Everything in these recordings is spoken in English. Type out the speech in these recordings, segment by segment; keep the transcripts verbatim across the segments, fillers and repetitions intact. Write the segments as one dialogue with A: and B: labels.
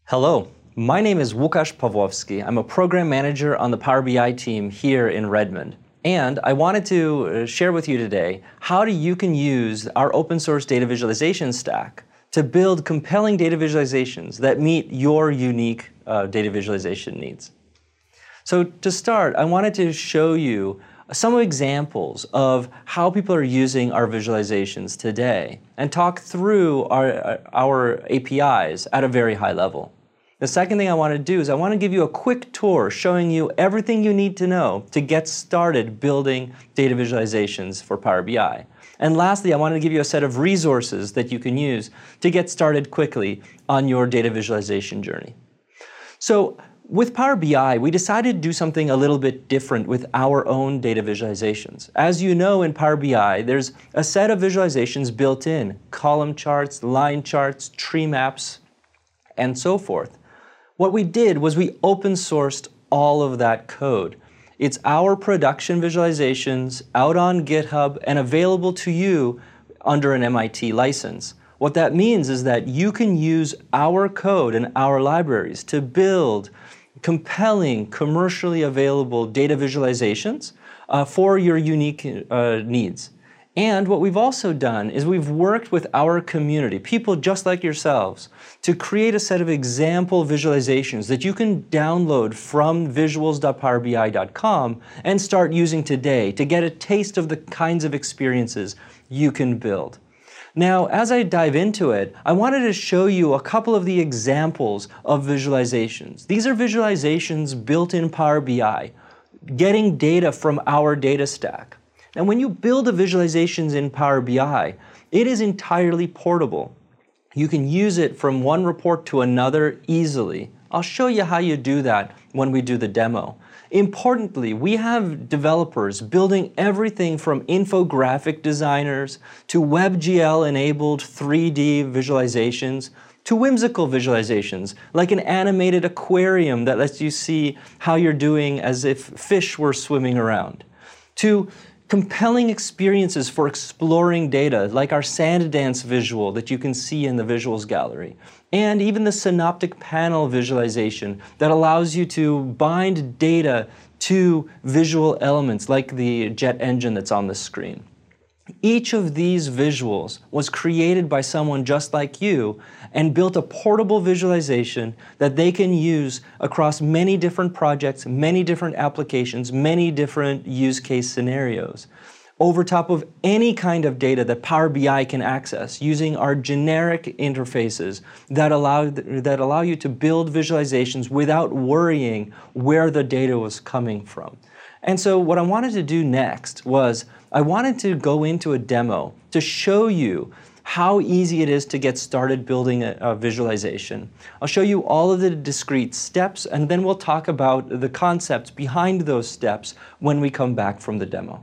A: Hello, my name is Łukasz Pawłowski. I'm a program manager on the Power B I team here in Redmond. And I wanted to share with you today how you can use our open source data visualization stack to build compelling data visualizations that meet your unique uh, data visualization needs. So to start, I wanted to show you some examples of how people are using our visualizations today and talk through our, our A P Is at a very high level. The second thing I want to do is I want to give you a quick tour showing you everything you need to know to get started building data visualizations for Power B I. And lastly, I wanted to give you a set of resources that you can use to get started quickly on your data visualization journey. So with Power B I, we decided to do something a little bit different with our own data visualizations. As you know, in Power B I, there's a set of visualizations built in, column charts, line charts, tree maps, and so forth. What we did was we open sourced all of that code. It's our production visualizations out on GitHub and available to you under an M I T license. What that means is that you can use our code and our libraries to build compelling, commercially available data visualizations uh, for your unique uh, needs. And what we've also done is we've worked with our community, people just like yourselves, to create a set of example visualizations that you can download from visuals dot power B I dot com and start using today to get a taste of the kinds of experiences you can build. Now, as I dive into it, I wanted to show you a couple of the examples of visualizations. These are visualizations built in Power B I, getting data from our data stack. And when you build the visualizations in Power B I, it is entirely portable. You can use it from one report to another easily. I'll show you how you do that when we do the demo. Importantly, we have developers building everything from infographic designers to WebGL-enabled three D visualizations to whimsical visualizations, like an animated aquarium that lets you see how you're doing as if fish were swimming around, to compelling experiences for exploring data, like our sand dance visual that you can see in the visuals gallery, and even the synoptic panel visualization that allows you to bind data to visual elements like the jet engine that's on the screen. Each of these visuals was created by someone just like you and built a portable visualization that they can use across many different projects, many different applications, many different use case scenarios, over top of any kind of data that Power B I can access using our generic interfaces that allow, that allow you to build visualizations without worrying where the data was coming from. And so what I wanted to do next was I wanted to go into a demo to show you how easy it is to get started building a, a visualization. I'll show you all of the discrete steps, and then we'll talk about the concepts behind those steps when we come back from the demo.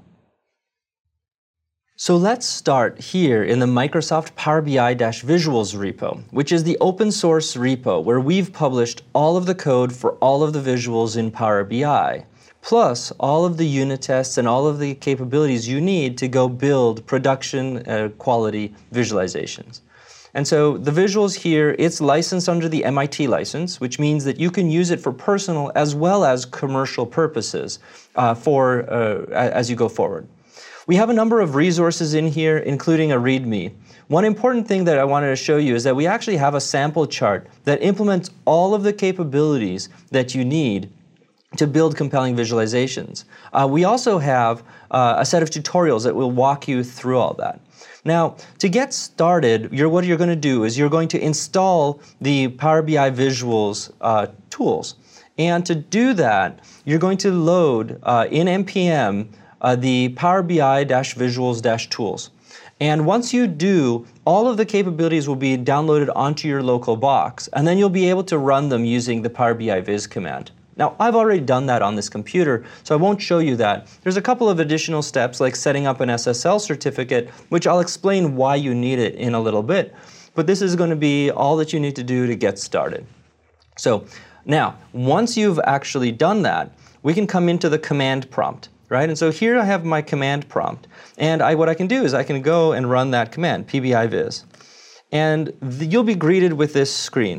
A: So let's start here in the Microsoft Power B I Visuals repo, which is the open source repo where we've published all of the code for all of the visuals in Power B I. Plus all of the unit tests and all of the capabilities you need to go build production uh, quality visualizations. And so the visuals here, it's licensed under the M I T license, which means that you can use it for personal as well as commercial purposes uh, for, uh, as you go forward. We have a number of resources in here, including a README. One important thing that I wanted to show you is that we actually have a sample chart that implements all of the capabilities that you need to build compelling visualizations. Uh, we also have uh, a set of tutorials that will walk you through all that. Now, to get started, you're, what you're going to do is you're going to install the Power B I Visuals uh, tools. And to do that, you're going to load uh, in N P M uh, the Power B I Visuals Tools. And once you do, all of the capabilities will be downloaded onto your local box, and then you'll be able to run them using the Power B I Viz command. Now, I've already done that on this computer, so I won't show you that. There's a couple of additional steps, like setting up an S S L certificate, which I'll explain why you need it in a little bit. But this is going to be all that you need to do to get started. So now, once you've actually done that, we can come into the command prompt, right? And so here I have my command prompt. And I, what I can do is I can go and run that command, P B I Viz. And the, you'll be greeted with this screen.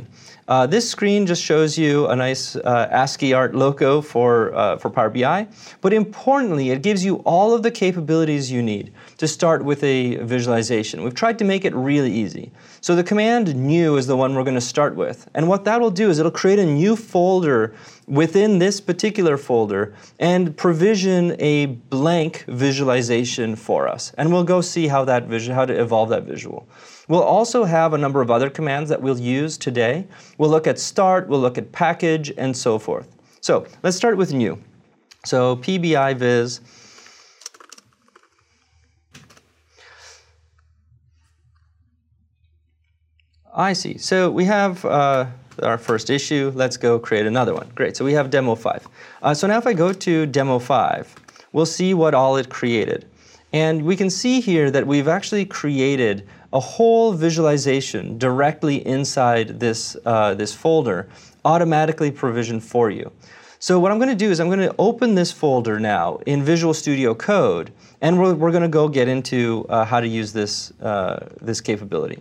A: Uh, this screen just shows you a nice uh, ASCII art logo for, uh, for Power B I, but importantly, it gives you all of the capabilities you need to start with a visualization. We've tried to make it really easy. So the command new is the one we're going to start with, and what that will do is it'll create a new folder within this particular folder and provision a blank visualization for us. And we'll go see how that vision, how to evolve that visual. We'll also have a number of other commands that we'll use today. We'll look at start, we'll look at package, and so forth. So let's start with new. So P B I viz. I see. So we have uh, our first issue. Let's go create another one. Great. So we have demo five. Uh, so now if I go to demo five, we'll see what all it created. And we can see here that we've actually created a whole visualization directly inside this, uh, this folder, automatically provisioned for you. So what I'm going to do is I'm going to open this folder now in Visual Studio Code, and we're, we're going to go get into uh, how to use this, uh, this capability.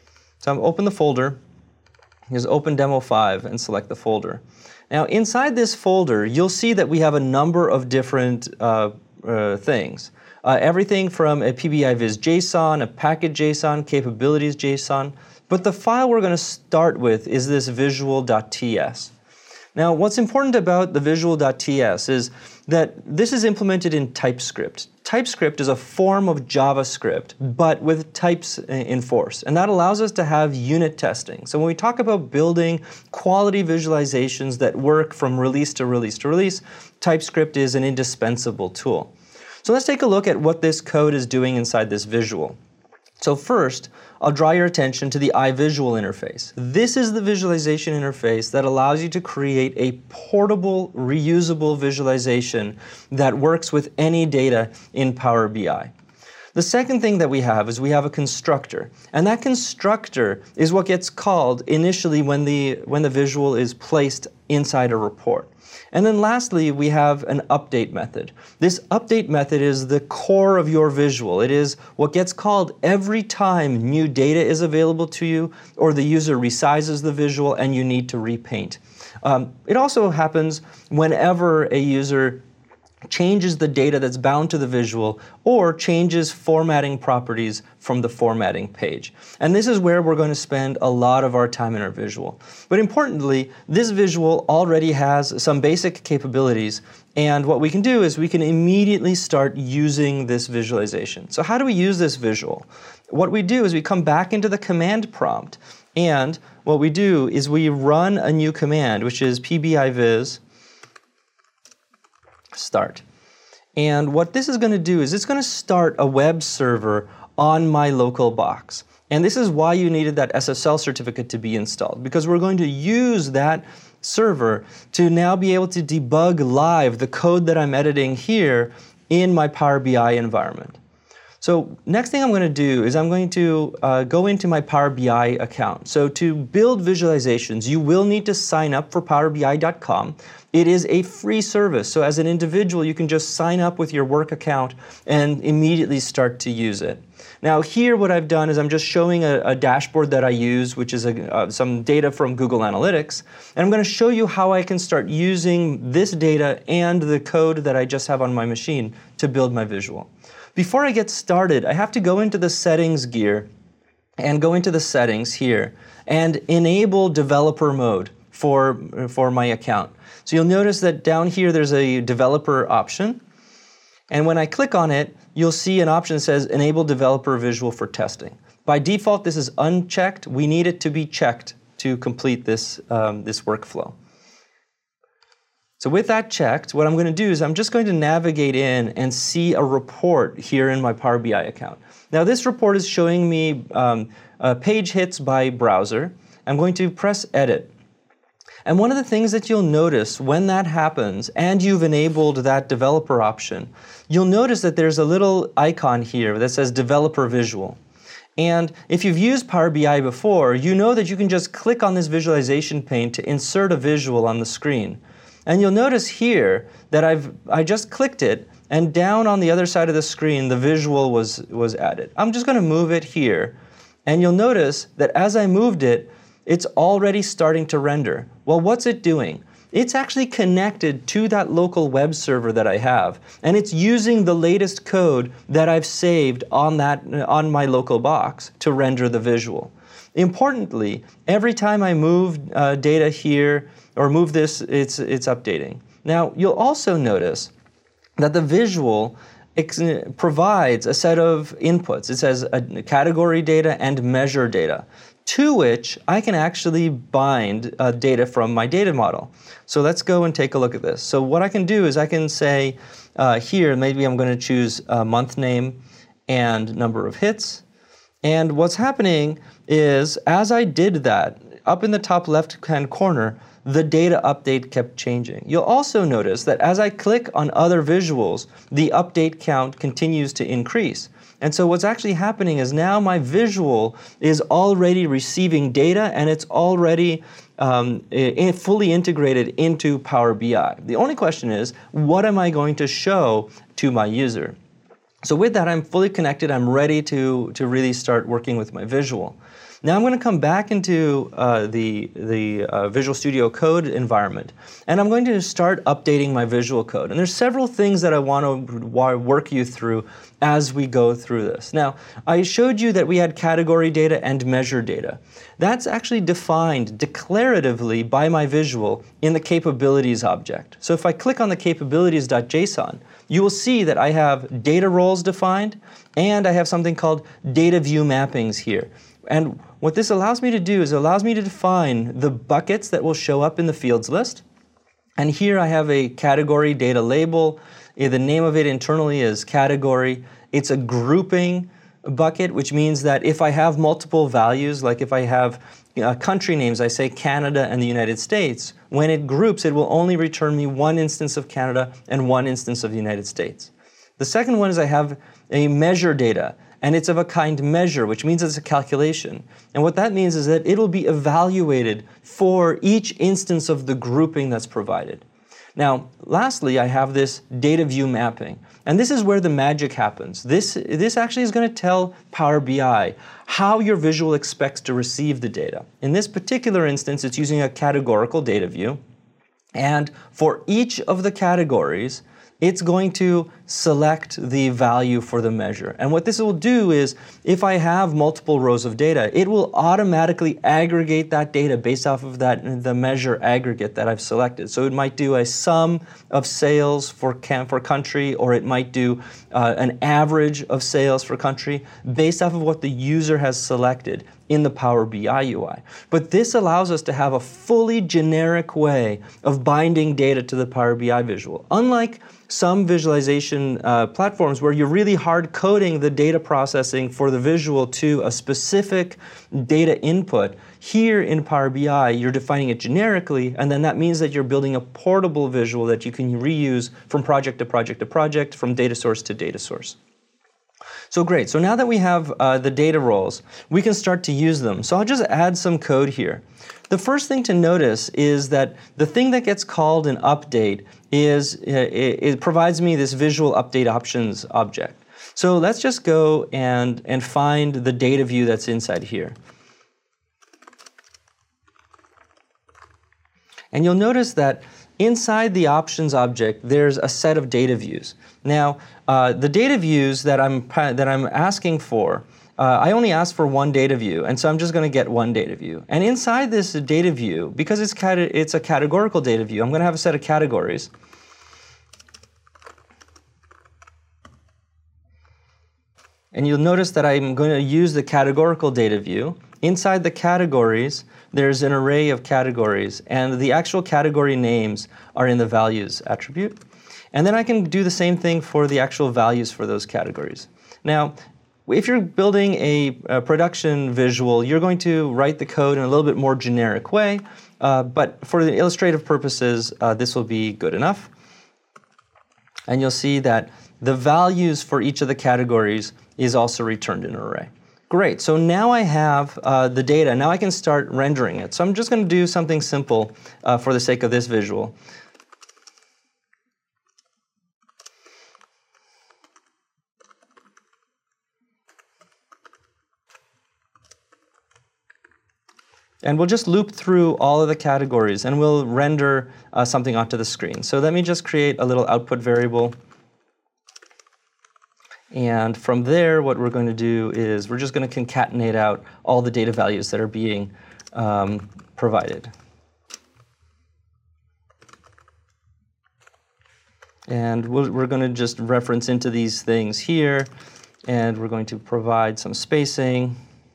A: So I'm open the folder, just open demo five and select the folder. Now inside this folder, you'll see that we have a number of different uh, uh, things. Uh, everything from a P B I viz JSON, a package JSON, capabilities JSON, but the file we're going to start with is this visual.ts. Now what's important about the visual.ts is that this is implemented in TypeScript. TypeScript is a form of JavaScript, but with types enforced, and that allows us to have unit testing. So when we talk about building quality visualizations that work from release to release to release, TypeScript is an indispensable tool. So let's take a look at what this code is doing inside this visual. So first, I'll draw your attention to the iVisual interface. This is the visualization interface that allows you to create a portable, reusable visualization that works with any data in Power B I. The second thing that we have is we have a constructor, and that constructor is what gets called initially when the, when the visual is placed inside a report. And then lastly, we have an update method. This update method is the core of your visual. It is what gets called every time new data is available to you or the user resizes the visual and you need to repaint. Um, it also happens whenever a user changes the data that's bound to the visual or changes formatting properties from the formatting page. And this is where we're going to spend a lot of our time in our visual. But importantly, this visual already has some basic capabilities, and what we can do is we can immediately start using this visualization. So how do we use this visual? What we do is we come back into the command prompt, and what we do is we run a new command, which is P B I viz start. And what this is going to do is it's going to start a web server on my local box. And this is why you needed that S S L certificate to be installed, because we're going to use that server to now be able to debug live the code that I'm editing here in my Power B I environment. So next thing I'm going to do is I'm going to uh, go into my Power B I account. So to build visualizations, you will need to sign up for power B I dot com. It is a free service, so as an individual you can just sign up with your work account and immediately start to use it. Now here what I've done is I'm just showing a, a dashboard that I use, which is a, uh, some data from Google Analytics, and I'm going to show you how I can start using this data and the code that I just have on my machine to build my visual. Before I get started, I have to go into the settings gear and go into the settings here and enable developer mode for, for my account. So you'll notice that down here there's a developer option, and when I click on it, you'll see an option that says enable developer visual for testing. By default this is unchecked. We need it to be checked to complete this, um, this workflow. So with that checked, what I'm going to do is I'm just going to navigate in and see a report here in my Power B I account. Now this report is showing me um, uh, page hits by browser. I'm going to press edit. And one of the things that you'll notice when that happens and you've enabled that developer option, you'll notice that there's a little icon here that says developer visual. And if you've used Power B I before, you know that you can just click on this visualization pane to insert a visual on the screen. And you'll notice here that I've I just clicked it, and down on the other side of the screen the visual was, was added. I'm just going to move it here, and you'll notice that as I moved it, it's already starting to render. Well, what's it doing? It's actually connected to that local web server that I have, and it's using the latest code that I've saved on that on my local box to render the visual. Importantly, every time I move uh, data here or move this, it's it's updating. Now, you'll also notice that the visual provides a set of inputs. It says a category data and measure data, to which I can actually bind uh, data from my data model. So let's go and take a look at this. So what I can do is I can say uh, here, maybe I'm going to choose a month name and number of hits. And what's happening is, as I did that, up in the top left-hand corner, the data update kept changing. You'll also notice that as I click on other visuals, the update count continues to increase. And so what's actually happening is now my visual is already receiving data, and it's already um, in, fully integrated into Power B I. The only question is, what am I going to show to my user? So with that, I'm fully connected. I'm ready to, to really start working with my visual. Now I'm going to come back into uh, the, the uh, Visual Studio Code environment, and I'm going to start updating my visual code. And there's several things that I want to work you through as we go through this. Now, I showed you that we had category data and measure data. That's actually defined declaratively by my visual in the capabilities object. So if I click on the capabilities.json, you will see that I have data roles defined, and I have something called data view mappings here. And what this allows me to do is it allows me to define the buckets that will show up in the fields list. And here I have a category data label. The name of it internally is category. It's a grouping bucket, which means that if I have multiple values, like if I have uh, country names, I say Canada and the United States, when it groups, it will only return me one instance of Canada and one instance of the United States. The second one is I have a measure data, and it's of a kind measure, which means it's a calculation. And what that means is that it'll be evaluated for each instance of the grouping that's provided. Now, lastly, I have this data view mapping. And this is where the magic happens. This, this actually is going to tell Power B I how your visual expects to receive the data. In this particular instance, it's using a categorical data view. And for each of the categories, it's going to select the value for the measure. And what this will do is, if I have multiple rows of data, it will automatically aggregate that data based off of that the measure aggregate that I've selected. So it might do a sum of sales for can, for country, or it might do uh, an average of sales for country based off of what the user has selected in the Power B I U I. But this allows us to have a fully generic way of binding data to the Power B I visual. Unlike some visualization uh, platforms where you're really hard coding the data processing for the visual to a specific data input, here in Power B I, you're defining it generically, and then that means that you're building a portable visual that you can reuse from project to project to project, from data source to data source. So great, so now that we have uh, the data roles, we can start to use them. So I'll just add some code here. The first thing to notice is that the thing that gets called an update is, uh, it, it provides me this visual update options object. So let's just go and, and find the data view that's inside here. And you'll notice that inside the options object, there's a set of data views. Now, uh, the data views that I'm, that I'm asking for, uh, I only ask for one data view, and so I'm just going to get one data view. And inside this data view, because it's, it's a categorical data view, I'm going to have a set of categories. And you'll notice that I'm going to use the categorical data view. Inside the categories, there's an array of categories, and the actual category names are in the values attribute. And then I can do the same thing for the actual values for those categories. Now, if you're building a, a production visual, you're going to write the code in a little bit more generic way, uh, but for the illustrative purposes, uh, this will be good enough. And you'll see that the values for each of the categories is also returned in an array. Great, so now I have uh, the data. Now I can start rendering it. So I'm just going to do something simple uh, for the sake of this visual. And we'll just loop through all of the categories, and we'll render uh, something onto the screen. So let me just create a little output variable. And from there, what we're going to do is we're just going to concatenate out all the data values that are being um, provided. And we'll, we're going to just reference into these things here, and we're going to provide some spacing.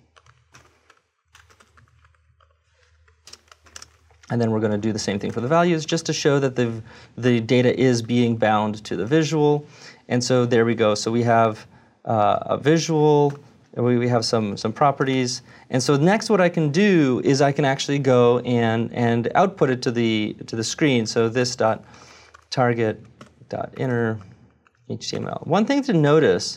A: And then we're going to do the same thing for the values, just to show that the, the data is being bound to the visual. And so there we go. So we have uh, a visual, we, we have some, some properties. And so next what I can do is I can actually go and, and output it to the, to the screen. So this dot target dot inner H T M L. One thing to notice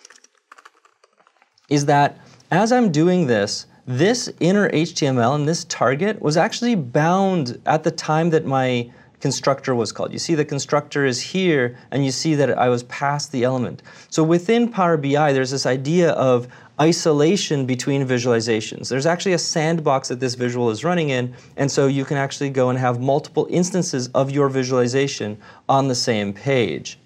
A: is that as I'm doing this, this inner H T M L and this target was actually bound at the time that my constructor was called. You see the constructor is here, and you see that I was past the element. So within Power B I, there's this idea of isolation between visualizations. There's actually a sandbox that this visual is running in, and so you can actually go and have multiple instances of your visualization on the same page.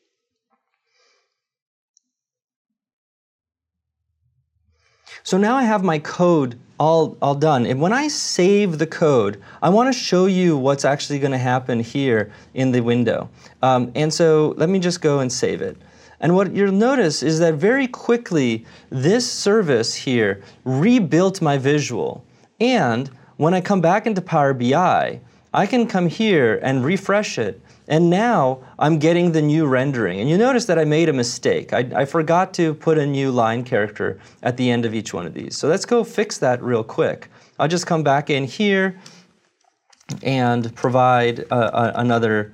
A: So now I have my code all, all done. And when I save the code, I want to show you what's actually going to happen here in the window. Um, and so let me just go and save it. And what you'll notice is that very quickly, this service here rebuilt my visual. And when I come back into Power B I, I can come here and refresh it. And now I'm getting the new rendering. And you notice that I made a mistake. I, I forgot to put a new line character at the end of each one of these. So let's go fix that real quick. I'll just come back in here and provide uh, a, another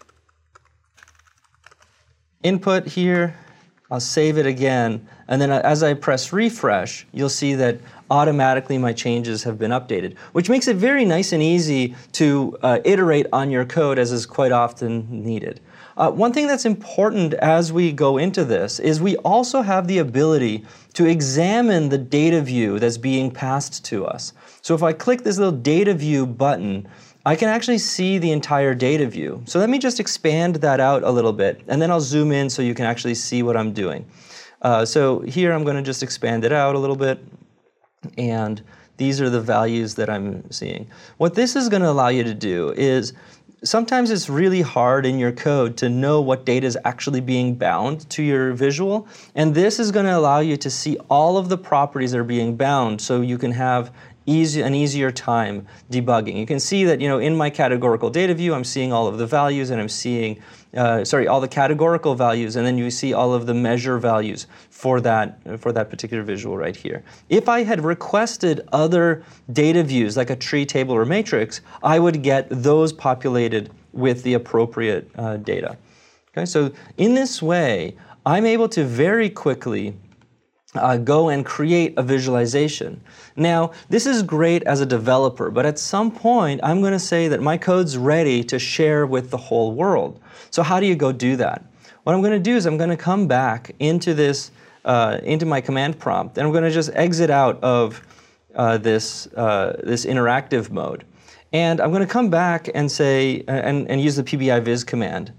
A: input here. I'll save it again. And then as I press refresh, you'll see that automatically my changes have been updated, which makes it very nice and easy to uh, iterate on your code, as is quite often needed. Uh, one thing that's important as we go into this is we also have the ability to examine the data view that's being passed to us. So if I click this little data view button, I can actually see the entire data view. So let me just expand that out a little bit, and then I'll zoom in so you can actually see what I'm doing. Uh, so here I'm going to just expand it out a little bit, and these are the values that I'm seeing. What this is going to allow you to do is sometimes it's really hard in your code to know what data is actually being bound to your visual, and this is going to allow you to see all of the properties that are being bound so you can have Easy, an easier time debugging. You can see that, you know, in my categorical data view, I'm seeing all of the values, and I'm seeing, uh, sorry, all the categorical values, and then you see all of the measure values for that, for that particular visual right here. If I had requested other data views, like a tree, table, or matrix, I would get those populated with the appropriate uh, data. Okay, so in this way, I'm able to very quickly Uh, go and create a visualization. Now, this is great as a developer, but at some point, I'm going to say that my code's ready to share with the whole world. So how do you go do that? What I'm going to do is I'm going to come back into this, uh, into my command prompt, and I'm going to just exit out of uh, this, uh, this interactive mode. And I'm going to come back and say, and, and use the P B I viz command,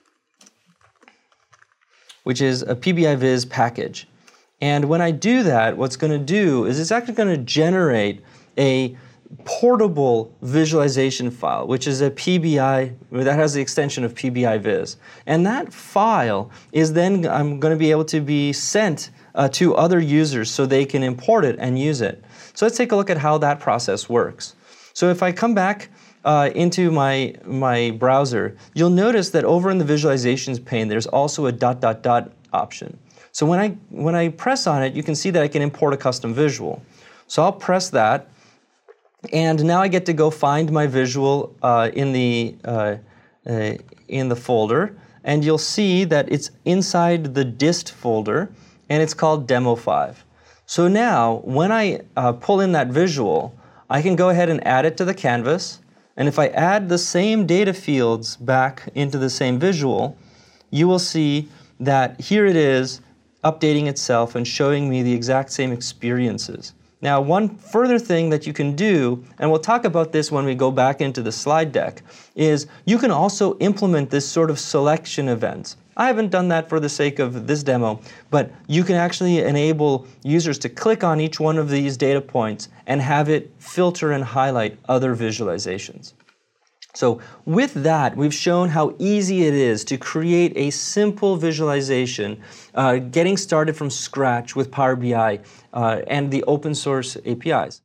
A: which is a P B I viz package. And when I do that, what's going to do is it's actually going to generate a portable visualization file, which is a P B I, that has the extension of P B I viz. And that file is then I'm going to be able to be sent uh, to other users so they can import it and use it. So let's take a look at how that process works. So if I come back uh, into my, my browser, you'll notice that over in the visualizations pane, there's also a dot, dot, dot option. So when I, when I press on it, you can see that I can import a custom visual. So I'll press that, and now I get to go find my visual uh, in, the, uh, uh, in the folder, and you'll see that it's inside the dist folder, and it's called demo five. So now, when I uh, pull in that visual, I can go ahead and add it to the canvas, and if I add the same data fields back into the same visual, you will see that here it is, updating itself and showing me the exact same experiences Now, one further thing that you can do, and we'll talk about this when we go back into the slide deck, is you can also implement this sort of selection event. I haven't done that for the sake of this demo, but you can actually enable users to click on each one of these data points and have it filter and highlight other visualizations. So with that, we've shown how easy it is to create a simple visualization, uh, getting started from scratch with Power B I uh, and the open source A P Is.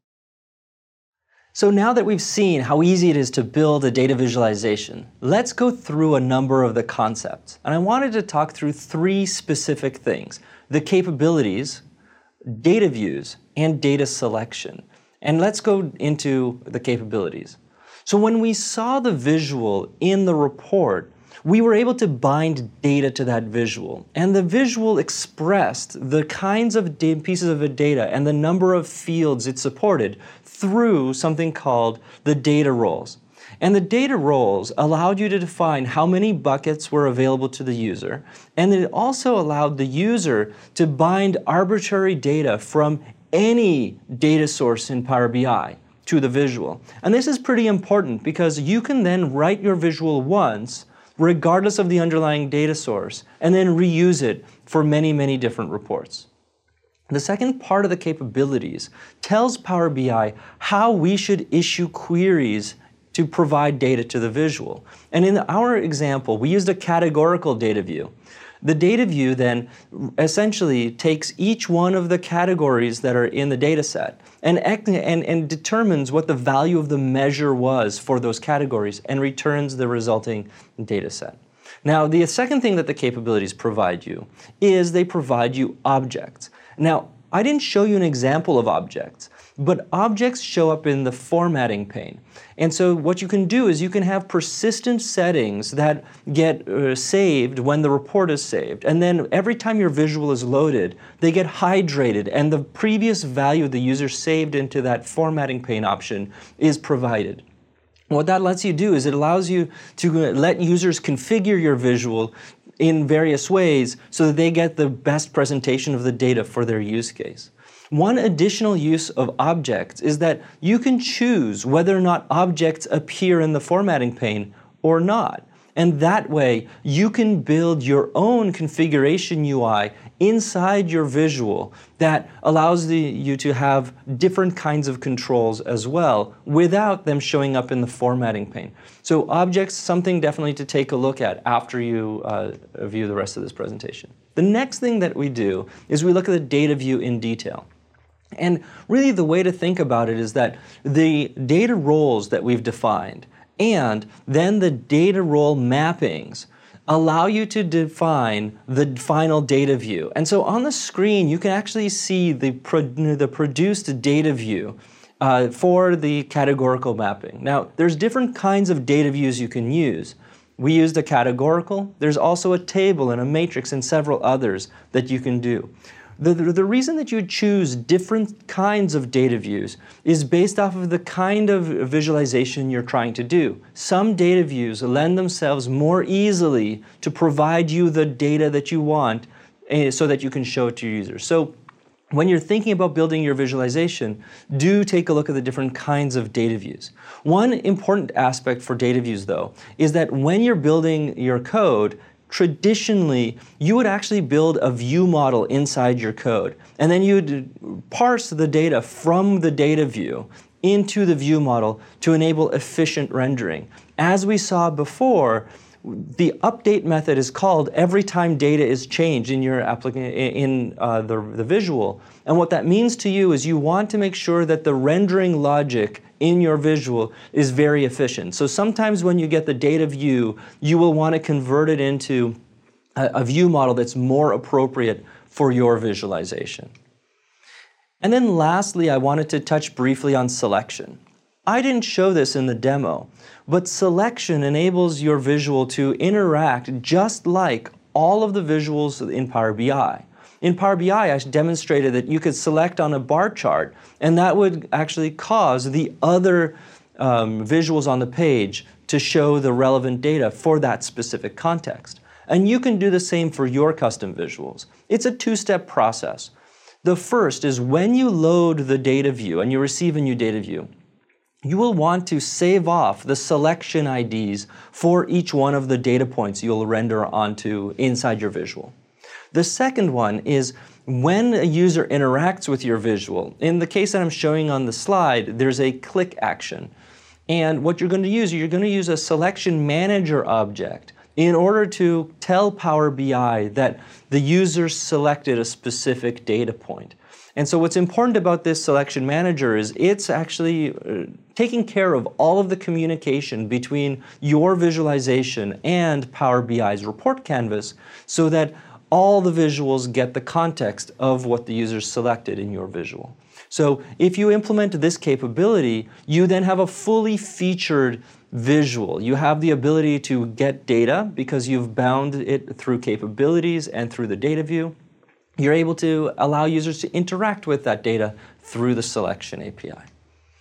A: So now that we've seen how easy it is to build a data visualization, let's go through a number of the concepts. And I wanted to talk through three specific things: the capabilities, data views, and data selection. And let's go into the capabilities. So when we saw the visual in the report, we were able to bind data to that visual. And the visual expressed the kinds of pieces of data and the number of fields it supported through something called the data roles. And the data roles allowed you to define how many buckets were available to the user, and it also allowed the user to bind arbitrary data from any data source in Power B I to the visual. And this is pretty important because you can then write your visual once, regardless of the underlying data source, and then reuse it for many, many different reports. The second part of the capabilities tells Power B I how we should issue queries to provide data to the visual. And in our example, we used a categorical data view. The data view then essentially takes each one of the categories that are in the data set and, and, and determines what the value of the measure was for those categories and returns the resulting data set. Now, the second thing that the capabilities provide you is they provide you objects. Now, I didn't show you an example of objects, but objects show up in the formatting pane. And so what you can do is you can have persistent settings that get uh, saved when the report is saved. And then every time your visual is loaded, they get hydrated, and the previous value the user saved into that formatting pane option is provided. What that lets you do is it allows you to let users configure your visual in various ways so that they get the best presentation of the data for their use case. One additional use of objects is that you can choose whether or not objects appear in the formatting pane or not. And that way, you can build your own configuration U I inside your visual that allows the, you to have different kinds of controls as well without them showing up in the formatting pane. So objects, something definitely to take a look at after you uh, view the rest of this presentation. The next thing that we do is we look at the data view in detail. And really the way to think about it is that the data roles that we've defined and then the data role mappings allow you to define the final data view. And so on the screen, you can actually see the, pro the produced data view uh, for the categorical mapping. Now, there's different kinds of data views you can use. We used a categorical. There's also a table and a matrix and several others that you can do. The, the, the reason that you choose different kinds of data views is based off of the kind of visualization you're trying to do. Some data views lend themselves more easily to provide you the data that you want uh, so that you can show it to your users. So when you're thinking about building your visualization, do take a look at the different kinds of data views. One important aspect for data views, though, is that when you're building your code, traditionally, you would actually build a view model inside your code, and then you would parse the data from the data view into the view model to enable efficient rendering. As we saw before, the update method is called every time data is changed in your application in uh, the, the visual. And what that means to you is you want to make sure that the rendering logic in your visual is very efficient. So sometimes when you get the data view, you will want to convert it into a, a view model that's more appropriate for your visualization. And then lastly, I wanted to touch briefly on selection. I didn't show this in the demo, but selection enables your visual to interact just like all of the visuals in Power B I. In Power B I, I demonstrated that you could select on a bar chart, and that would actually cause the other um, visuals on the page to show the relevant data for that specific context. And you can do the same for your custom visuals. It's a two-step process. The first is when you load the data view and you receive a new data view, you will want to save off the selection I Ds for each one of the data points you'll render onto inside your visual. The second one is when a user interacts with your visual. In the case that I'm showing on the slide, there's a click action. And what you're going to use, you're going to use a selection manager object in order to tell Power B I that the user selected a specific data point. And so what's important about this selection manager is it's actually uh, taking care of all of the communication between your visualization and Power B I's report canvas so that all the visuals get the context of what the user selected in your visual. So if you implement this capability, you then have a fully featured visual. You have the ability to get data because you've bound it through capabilities and through the data view. You're able to allow users to interact with that data through the selection A P I.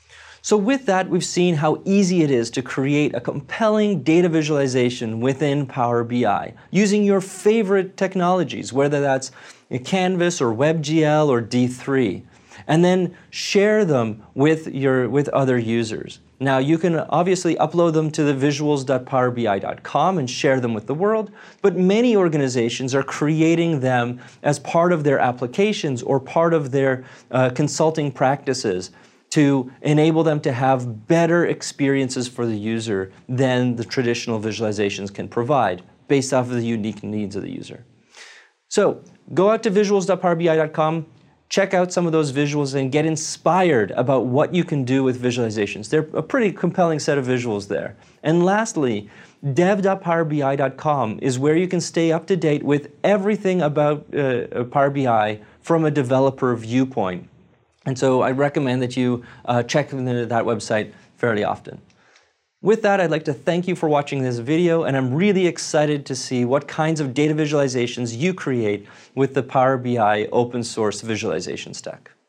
A: So with that, we've seen how easy it is to create a compelling data visualization within Power B I using your favorite technologies, whether that's Canvas or WebGL or D three, and then share them with, your, with other users. Now, you can obviously upload them to the visuals dot power B I dot com and share them with the world, but many organizations are creating them as part of their applications or part of their uh, consulting practices to enable them to have better experiences for the user than the traditional visualizations can provide based off of the unique needs of the user. So go out to visuals dot power B I dot com, check out some of those visuals and get inspired about what you can do with visualizations. They're a pretty compelling set of visuals there. And lastly, dev dot power B I dot com is where you can stay up to date with everything about uh, Power B I from a developer viewpoint. And so I recommend that you uh, check that website fairly often. With that, I'd like to thank you for watching this video, and I'm really excited to see what kinds of data visualizations you create with the Power B I open source visualization stack.